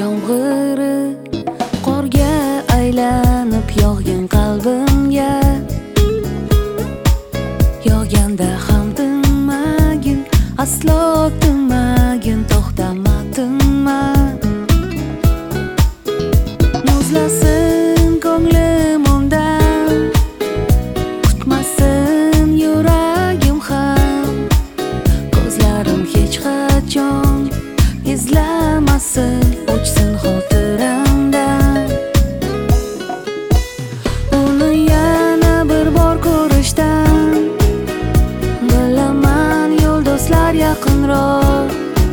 yomg'iri qorga aylanib yog'gin qalbimga. Yog'ganda ham tinmagin, aslo tinmagin, to'xtama tinma. Muzlasin ko'nglim undan, kutmasin yuragim ham. Ko'zlarim hech qachon izlamasin, o'chsin xotiramdan. Uni yana bir bor ko'rishdan bilaman yo'ldoshlar yaqinroq.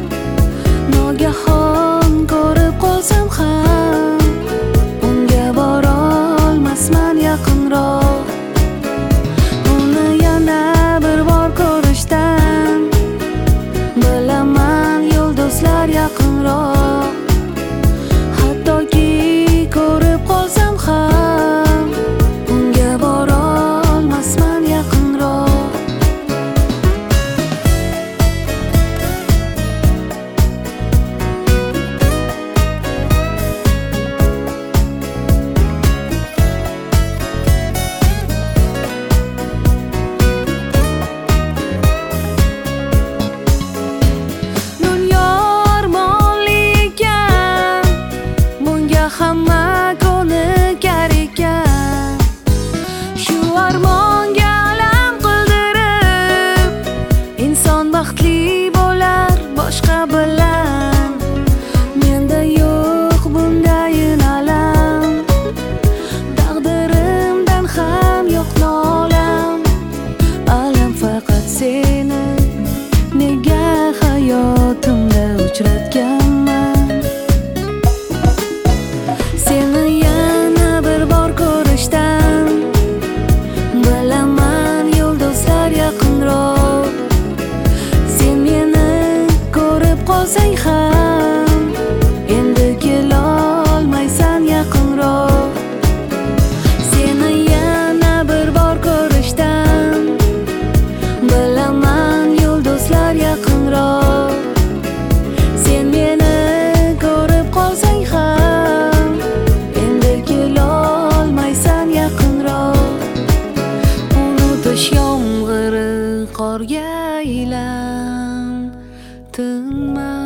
Nogahon ko'rib qolsam ham unga borolmasman yaqinroq. Uni yana bir bor ko'rishdan bilaman yo'ldoshlar yaqinroq. Hattoki ko'rib qolsam ham unga borolmasman yaqinroq. Hamma ko'nikar ekan, shu armonga alam qildirib, inson baxtli bo'lar boshqa bilan. Menda yo'q bundayin alam, taqdirimdan ham yo'q nolam. Alam faqat seni nega hayotimda uchratganman. Seni yana bir bor ko'rishdan bilaman yo'ldoshlar yaqinroq. Sen meni ko'rib qolsang ham endi kelolmaysan yaqinroq. Seni yana bir bor ko'rishdan bilaman yo'ldoshlar yaqinroq. Sen meni ko'rib qolsang ham yomg'iri qorga aylan tinma.